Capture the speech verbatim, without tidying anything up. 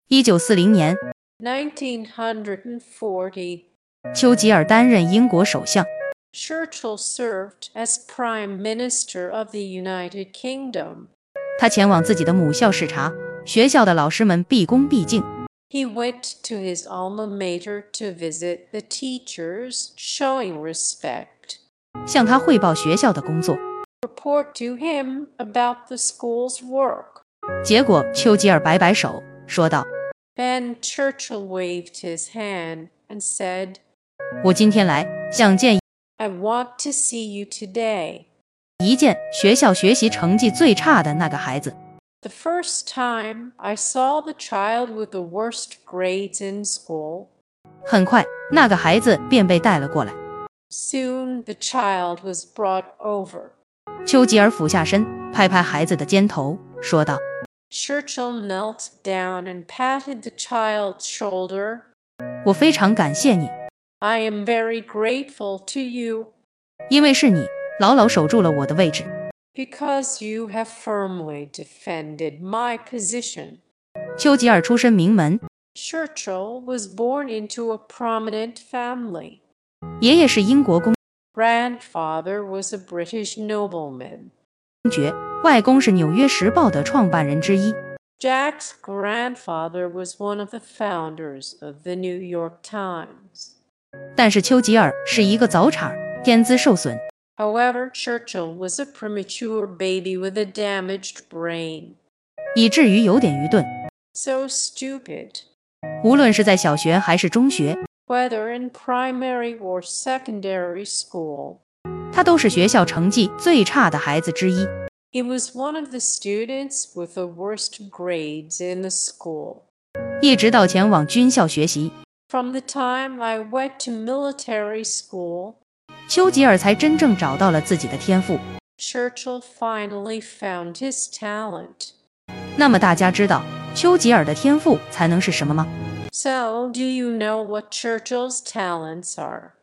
一九四零年， nineteen forty, 丘吉尔担任英国首相。 Churchill served as Prime Minister of the United Kingdom. 他前往自己的母校视察，学校的老师们毕恭毕敬。 He went to his alma mater to visit the teachers, showing respect. 向他汇报学校的工作。 Report to him about the school's work. 结果丘吉尔摆摆手，说道： Then Churchill waved his hand and said, 我今天来想见 I want to see you today. 一见学校学习成绩最差的那个孩子。 The first time I saw the child with the worst grades in school. 很快，那个孩子便被带了过来。 Soon the child was brought over. 丘吉尔俯下身，拍拍孩子的肩头，说道： Churchill knelt down and patted the child's shoulder. 我非常感谢你， I am very grateful to you 因为是你牢牢守住了我的位置。 because you have firmly defended my position. 丘吉尔出身名门， Churchill was born into a prominent family. 爷爷是英国公 Grandfather was a British nobleman. 爵，外公是《纽约时报》的创办人之一。 Jack's grandfather was one of the founders of the New York Times. 但是丘吉尔是一个早产，天资受损， However, Churchill was a premature baby with a damaged brain. 以至于有点愚钝。 So stupid. 无论是在小学还是中学， Whether in primary or secondary school, 他都是学校成绩最差的孩子之一。 he was one of the students with the worst grades in the school. 一直到前往军校学习， From the time I went to military school, 丘吉尔才真正找到了自己的天赋。 Churchill finally found his talent. 那么大家知道丘吉尔的天赋才能是什么吗？ So, do you know what Churchill's talents are?